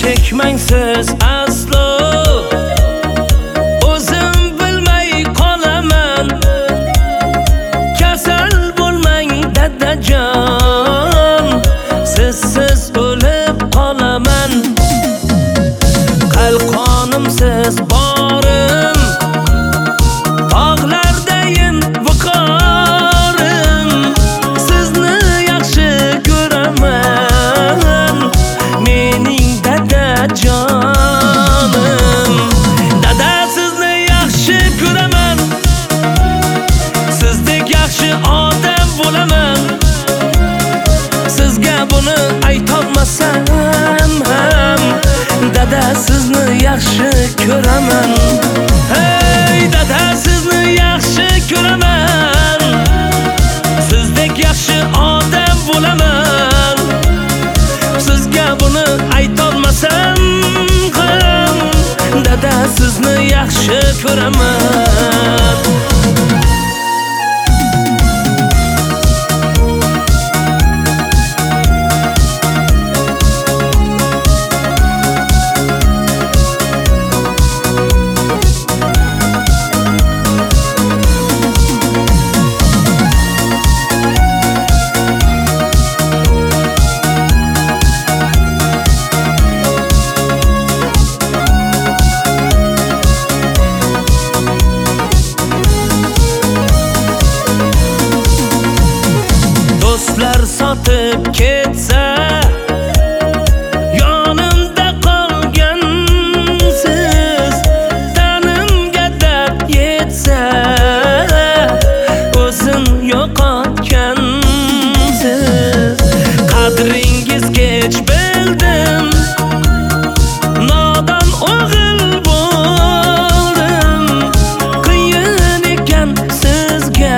chekmang siz aslo. O'zim bilmay qolaman. Kasal bo'lmang dadajon, sizsiz o'lib qolaman. Qalqonimsiz borim, tog'lardayin viqorim. Sizni yaxshi ko'raman, mening dadajonim. Dada, sizni yaxshi ko'raman, sizdek yaxshi odam bo'laman. Sizga buni aytolmasam ham, dada, sizni yaxshi ko'raman. Hey dada, sizni yaxshi ko'raman, sizdek yaxshi odam bo'laman. Sizga buni aytolmasam ham, dada, sizni yaxshi ko'raman. Do'stlar sotib ketsa, yonimda qolgansiz. Tanimga dard yetsa, o'zim yo'qotgansiz. Qadringiz kech bildim, nodon o'g'il bo'ldim. Qiyin ekan sizga,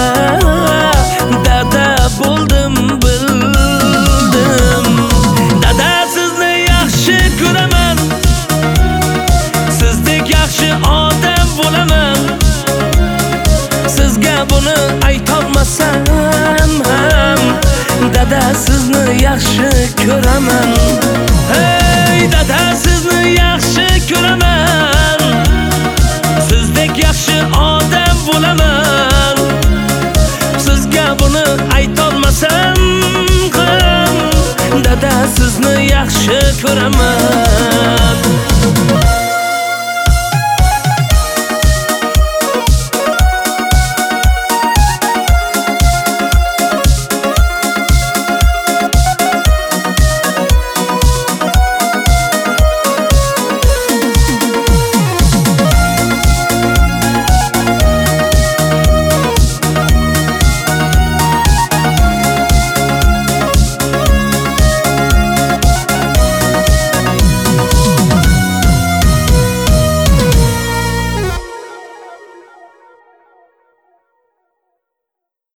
dada bo'ldim bildim. Dada, sizni yaxshi ko'raman, sizdek yaxshi odam bo'laman. Sizga buni aytolmasam ham, dada, sizni yaxshi ko'raman. Hey dada, sizni yaxshi ko'raman, sizdek yaxshi odam bo'laman. Sizga buni aytolmasam ham, dada, sizni yaxshi ko'raman.